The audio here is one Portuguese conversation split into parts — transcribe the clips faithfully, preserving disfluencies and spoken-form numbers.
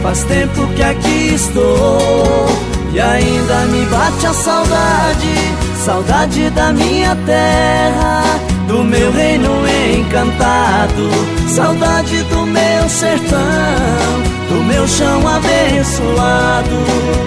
Faz tempo que aqui estou e ainda me bate a saudade, saudade da minha terra, do meu reino encantado, saudade do meu sertão, do meu chão abençoado.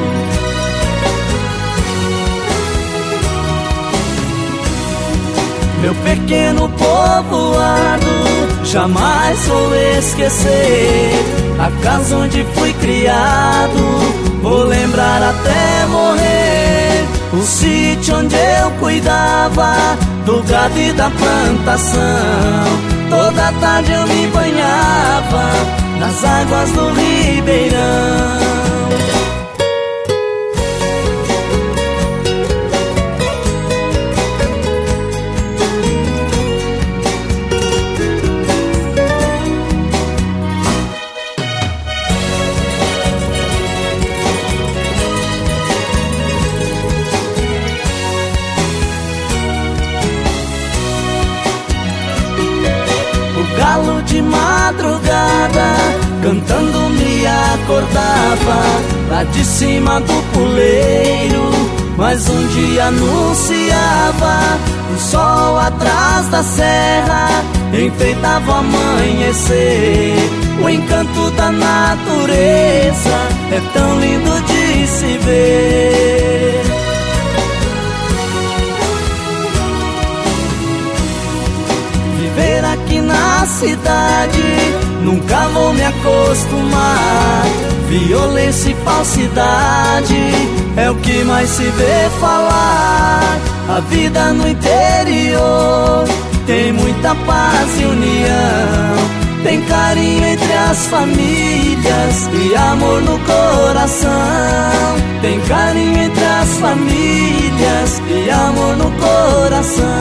Meu pequeno povoado, jamais vou esquecer a casa onde fui criado, vou lembrar até morrer o sítio onde eu cuidava do gado e da plantação. Toda tarde eu me banhava nas águas do ribeirão. Galo de madrugada, cantando me acordava lá de cima do puleiro, mas um dia anunciava o sol atrás da serra, enfeitava o amanhecer. O encanto da natureza é tão lindo de se ver. Viver aqui na cidade, nunca vou me acostumar. Violência e falsidade é o que mais se vê falar. A vida no interior tem muita paz e união, tem carinho entre as famílias e amor no coração. Tem carinho entre as famílias e amor no coração.